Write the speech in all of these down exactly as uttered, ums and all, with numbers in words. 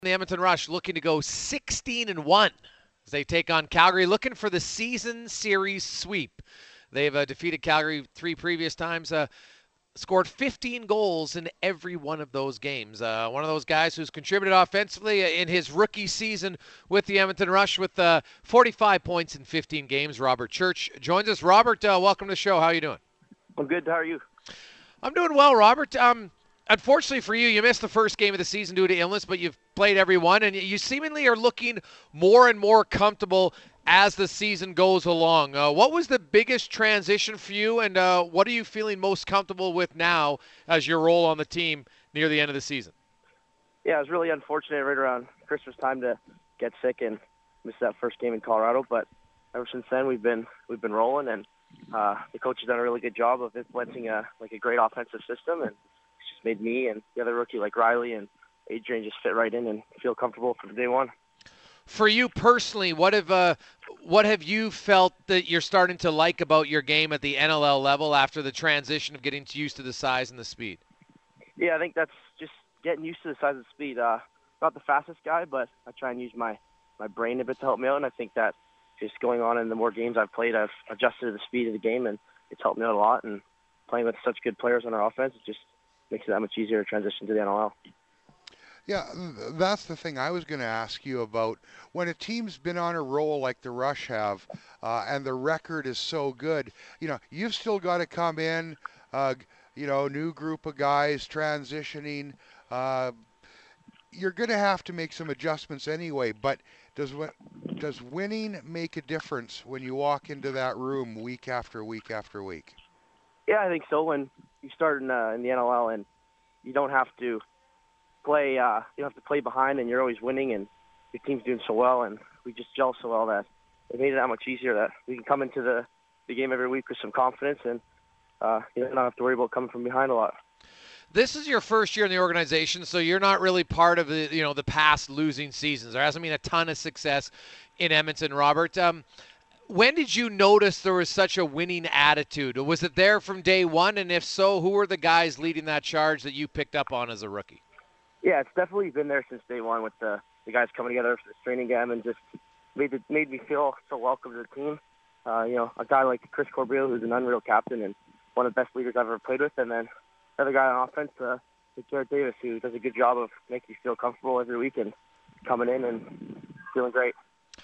The Edmonton Rush looking to go sixteen and one as they take on Calgary, looking for the season series sweep. They've uh, defeated Calgary three previous times, uh, scored fifteen goals in every one of those games. Uh, one of those guys who's contributed offensively in his rookie season with the Edmonton Rush with uh, forty-five points in fifteen games. Robert Church joins us. Robert, uh, welcome to the show. How are you doing? I'm good. How are you? I'm doing well, Robert. Um, unfortunately for you, you missed the first game of the season due to illness, but you've played every one, and you seemingly are looking more and more comfortable as the season goes along. Uh, what was the biggest transition for you, and uh, what are you feeling most comfortable with now as your role on the team near the end of the season? Yeah, it was really unfortunate right around Christmas time to get sick and miss that first game in Colorado, but ever since then we've been we've been rolling, and uh, the coach has done a really good job of implementing a like a great offensive system, and it's just made me and the other rookie like Riley and Adrian just fit right in and feel comfortable from day one. For you personally, what have uh, what have you felt that you're starting to like about your game at the N L L level after the transition of getting used to the size and the speed? Yeah, I think that's just getting used to the size and speed. Uh, not the fastest guy, but I try and use my, my brain a bit to help me out, and I think that just going on in the more games I've played, I've adjusted to the speed of the game, and it's helped me out a lot. And playing with such good players on our offense, it just makes it that much easier to transition to the N L L. Yeah, that's the thing I was going to ask you about. When a team's been on a roll like the Rush have, uh, and the record is so good, you know, you've still got to come in, uh, you know, new group of guys transitioning. Uh, you're going to have to make some adjustments anyway. But does does winning make a difference when you walk into that room week after week after week? Yeah, I think so. When you start in, uh, in the N L L and you don't have to play, uh, you have to play behind, and you're always winning, and your team's doing so well, and we just gel so well that it made it that much easier that we can come into the, the game every week with some confidence, and uh, you know, not have to worry about coming from behind a lot. This is your first year in the organization, so you're not really part of the you know the past losing seasons. There hasn't been a ton of success in Edmonton, Robert. Um, when did you notice there was such a winning attitude? Was it there from day one? And if so, who were the guys leading that charge that you picked up on as a rookie? Yeah, it's definitely been there since day one with the, the guys coming together for this training camp, and just made it, made me feel so welcome to the team. Uh, you know, a guy like Chris Corbeil, who's an unreal captain and one of the best leaders I've ever played with, and then another guy on offense, uh, like Garrett Davis, who does a good job of making you feel comfortable every week and coming in and feeling great.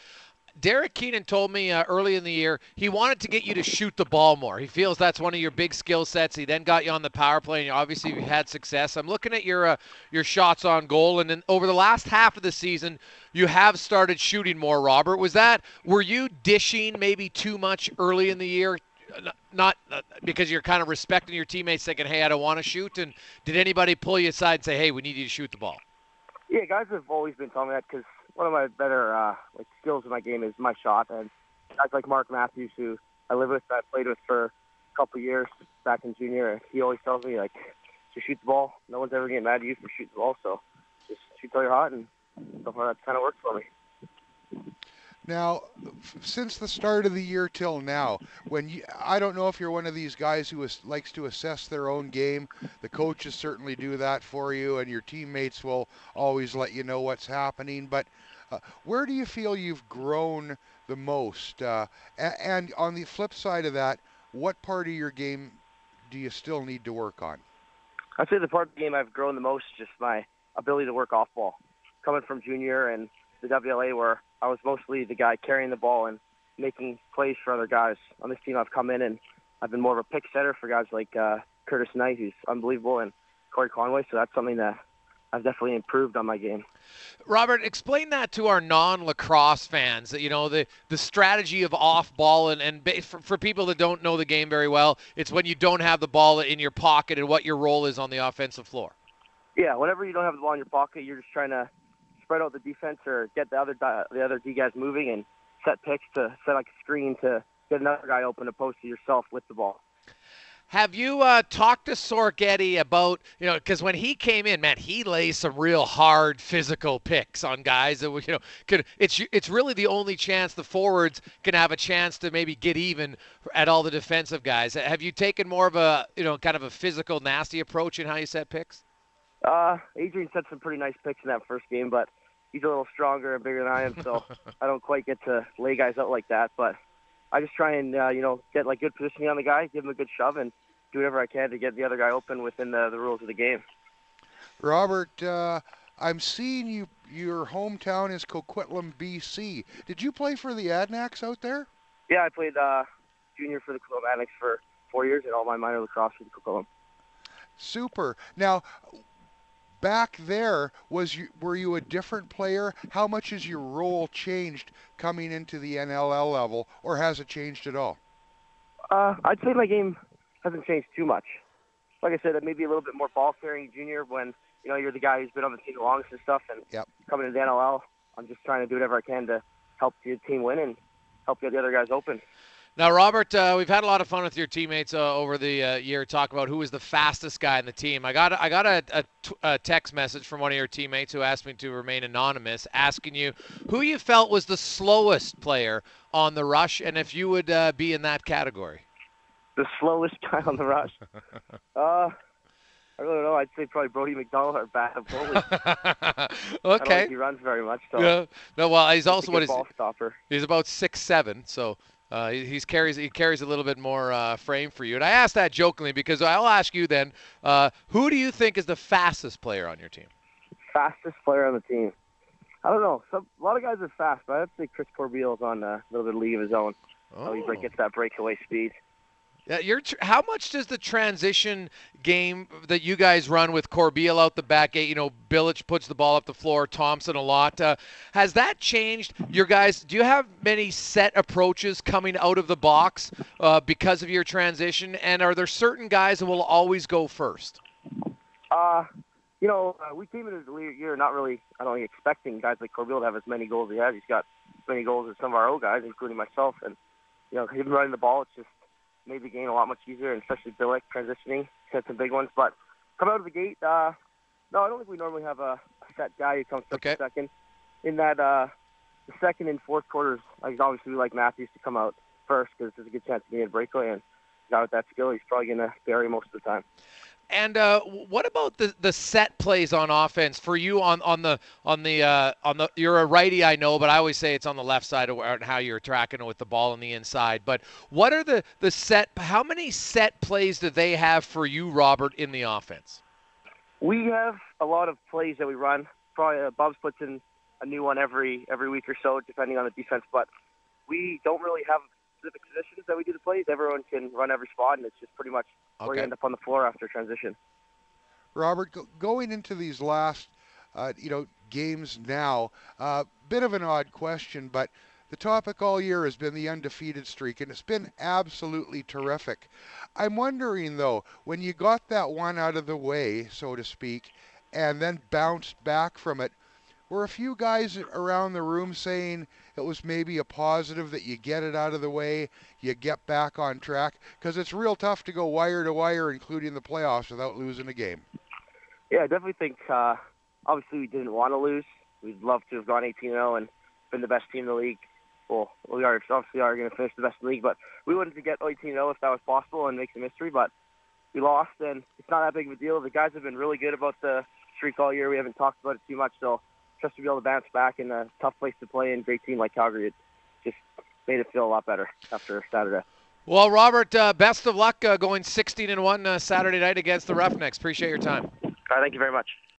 Derek Keenan told me uh, early in the year he wanted to get you to shoot the ball more. He feels that's one of your big skill sets. He then got you on the power play, and obviously you had success. I'm looking at your uh, your shots on goal, and then over the last half of the season, you have started shooting more, Robert. Was that, were you dishing maybe too much early in the year? Not uh, because you're kind of respecting your teammates thinking, hey, I don't want to shoot, and did anybody pull you aside and say, hey, we need you to shoot the ball? Yeah, guys have always been telling me that because one of my better uh, like skills in my game is my shot, and guys like Mark Matthews, who I live with, I played with for a couple of years back in junior, he always tells me, like, to shoot the ball. No one's ever getting mad at you for shooting the ball, so just shoot till you're hot, and so far that's kind of worked for me. Now, since the start of the year till now, when you, I don't know if you're one of these guys who is, likes to assess their own game. The coaches certainly do that for you, and your teammates will always let you know what's happening. But uh, where do you feel you've grown the most? Uh, and, and on the flip side of that, what part of your game do you still need to work on? I'd say the part of the game I've grown the most is just my ability to work off ball. Coming from junior and the W L A, where I was mostly the guy carrying the ball and making plays for other guys. On this team, I've come in and I've been more of a pick setter for guys like uh, Curtis Knight, who's unbelievable, and Corey Conway, so that's something that I've definitely improved on my game. Robert, explain that to our non-lacrosse fans, you know, the, the strategy of off-ball, and, and for, for people that don't know the game very well, it's when you don't have the ball in your pocket and what your role is on the offensive floor. Yeah, whenever you don't have the ball in your pocket, you're just trying to spread out the defense or get the other the other D guys moving and set picks to set like a screen to get another guy open opposed to yourself with the ball. Have you uh, talked to Sorgetti about, you know, because when he came in, man, he lays some real hard physical picks on guys that, you know, could, it's it's really the only chance the forwards can have a chance to maybe get even at all the defensive guys. Have you taken more of a, you know, kind of a physical, nasty approach in how you set picks? Uh, Adrian set some pretty nice picks in that first game, but he's a little stronger and bigger than I am, so I don't quite get to lay guys out like that. But I just try and uh, you know get like good positioning on the guy, give him a good shove, and do whatever I can to get the other guy open within the, the rules of the game. Robert, uh, I'm seeing you. Your hometown is Coquitlam, B C. Did you play for the Adanacs out there? Yeah, I played uh, junior for the Coquitlam Adanacs for four years, and all my minor lacrosse for the Coquitlam. Super. Now, back there, was you were you a different player? How much has your role changed coming into the N L L level, or has it changed at all? Uh, I'd say my game hasn't changed too much. Like I said, maybe a little bit more ball carrying junior when you know you're the guy who's been on the team the longest and stuff. And yep. coming to the N L L, I'm just trying to do whatever I can to help the team win and help get the other guys open. Now, Robert, uh, we've had a lot of fun with your teammates uh, over the uh, year. Talk about who was the fastest guy in the team. I got I got a, a, a text message from one of your teammates who asked me to remain anonymous, asking you who you felt was the slowest player on the Rush, and if you would uh, be in that category. The slowest guy on the Rush. uh, I really don't know. I'd say probably Brody McDonald, our backup goalie. Okay. I don't think he runs very much. So yeah. No, well, he's also what is ball stopper. He's about six seven, so. Uh, he he's carries he carries a little bit more uh, frame for you. And I asked that jokingly because I'll ask you then, uh, who do you think is the fastest player on your team? Fastest player on the team? I don't know. Some, a lot of guys are fast, but I'd say Chris Corbeil's on a little bit of league of his own. Oh. He gets that breakaway speed. Yeah, you're tr- how much does the transition game that you guys run with Corbeil out the back gate, you know, Bilic puts the ball up the floor, Thompson a lot, uh, has that changed your guys? Do you have many set approaches coming out of the box uh, because of your transition? And are there certain guys that will always go first? Uh, you know, uh, we came into the year not really, I don't think, expecting guys like Corbeil to have as many goals as he has. He's got as many goals as some of our old guys, including myself. And, you know, him running the ball, it's just made the game a lot much easier, and especially Bilic transitioning. He had some big ones. But come out of the gate, uh, no, I don't think we normally have a, a set guy who comes first okay. second. In that uh, the second and fourth quarters, like, obviously we like Matthews to come out first because there's a good chance of getting a breakaway. And a guy with that skill, he's probably going to bury most of the time. And uh, what about the, the set plays on offense for you on, on the on the uh, on the you're a righty, I know, but I always say it's on the left side of where, how you're tracking with the ball on the inside. But what are the, the set? How many set plays do they have for you, Robert, in the offense? We have a lot of plays that we run. Probably uh, Bubs puts in a new one every every week or so, depending on the defense. But we don't really have specific positions that we do the plays. Everyone can run every spot, and it's just pretty much okay. where you end up on the floor after transition. Robert, go, going into these last, uh, you know, games now, a uh, bit of an odd question, but the topic all year has been the undefeated streak, and it's been absolutely terrific. I'm wondering, though, when you got that one out of the way, so to speak, and then bounced back from it, were a few guys around the room saying it was maybe a positive that you get it out of the way, you get back on track? Because it's real tough to go wire to wire, including the playoffs, without losing a game. Yeah, I definitely think, uh, obviously we didn't want to lose. We'd love to have gone eighteen and oh and been the best team in the league. Well, we are obviously are going to finish the best in the league, but we wanted to get eighteen and oh if that was possible and make some history, but we lost, and it's not that big of a deal. The guys have been really good about the streak all year. We haven't talked about it too much, so just to be able to bounce back in a tough place to play and great team like Calgary, it just made it feel a lot better after Saturday. Well, Robert, uh, best of luck uh, going sixteen and one uh, Saturday night against the Roughnecks. Appreciate your time. All right, thank you very much.